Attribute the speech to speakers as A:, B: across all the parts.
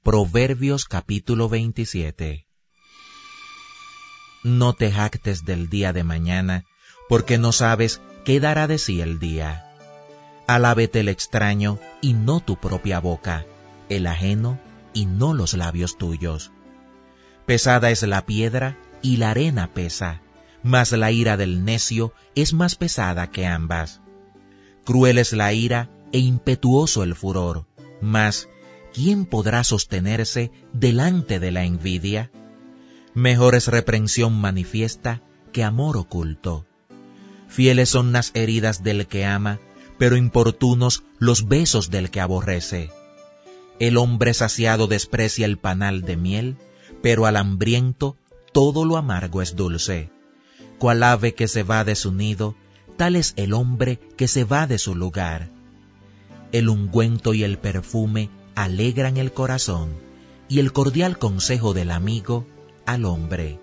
A: Proverbios capítulo 27. No te jactes del día de mañana, porque no sabes qué dará de sí el día. Alábete el extraño y no tu propia boca, el ajeno y no los labios tuyos. Pesada es la piedra y la arena pesa, mas la ira del necio es más pesada que ambas. Cruel es la ira e impetuoso el furor, mas ¿quién podrá sostenerse delante de la envidia? Mejor es reprensión manifiesta que amor oculto. Fieles son las heridas del que ama, pero importunos los besos del que aborrece. El hombre saciado desprecia el panal de miel, pero al hambriento todo lo amargo es dulce. Cual ave que se va de su nido, tal es el hombre que se va de su lugar. El ungüento y el perfume alegran el corazón, y el cordial consejo del amigo al hombre.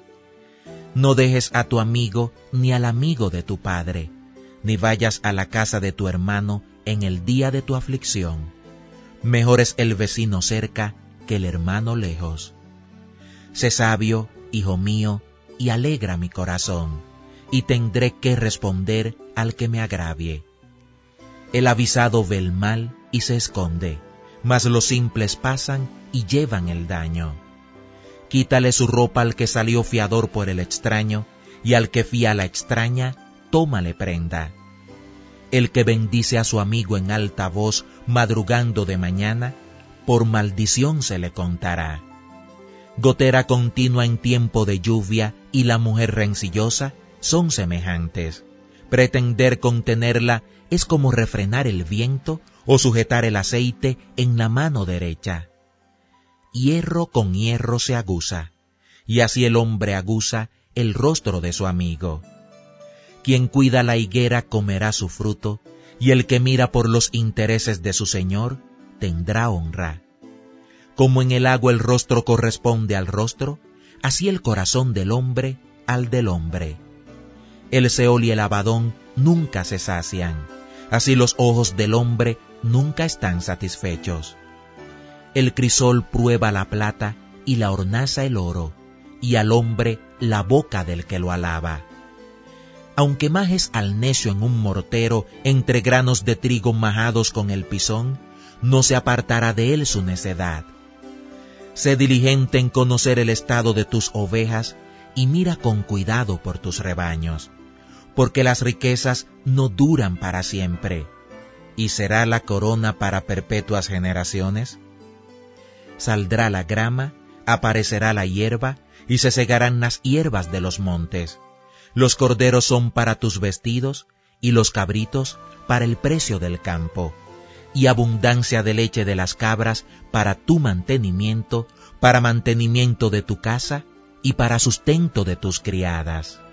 A: No dejes a tu amigo ni al amigo de tu padre, ni vayas a la casa de tu hermano en el día de tu aflicción. Mejor es el vecino cerca que el hermano lejos. Sé sabio, hijo mío, y alegra mi corazón, y tendré que responder al que me agravie. El avisado ve el mal y se esconde, mas los simples pasan y llevan el daño. Quítale su ropa al que salió fiador por el extraño, y al que fía a la extraña, tómale prenda. El que bendice a su amigo en alta voz, madrugando de mañana, por maldición se le contará. Gotera continua en tiempo de lluvia y la mujer rencillosa son semejantes. Pretender contenerla es como refrenar el viento o sujetar el aceite en la mano derecha. Hierro con hierro se aguza, y así el hombre aguza el rostro de su amigo. Quien cuida la higuera comerá su fruto, y el que mira por los intereses de su señor tendrá honra. Como en el agua el rostro corresponde al rostro, así el corazón del hombre al del hombre. El Seol y el Abadón nunca se sacian, así los ojos del hombre nunca están satisfechos. El crisol prueba la plata y la hornaza el oro, y al hombre la boca del que lo alaba. Aunque majes al necio en un mortero entre granos de trigo majados con el pisón, no se apartará de él su necedad. Sé diligente en conocer el estado de tus ovejas y mira con cuidado por tus rebaños, porque las riquezas no duran para siempre, y será la corona para perpetuas generaciones. Saldrá la grama, aparecerá la hierba, y se segarán las hierbas de los montes. Los corderos son para tus vestidos, y los cabritos para el precio del campo, y abundancia de leche de las cabras para tu mantenimiento, para mantenimiento de tu casa, y para sustento de tus criadas.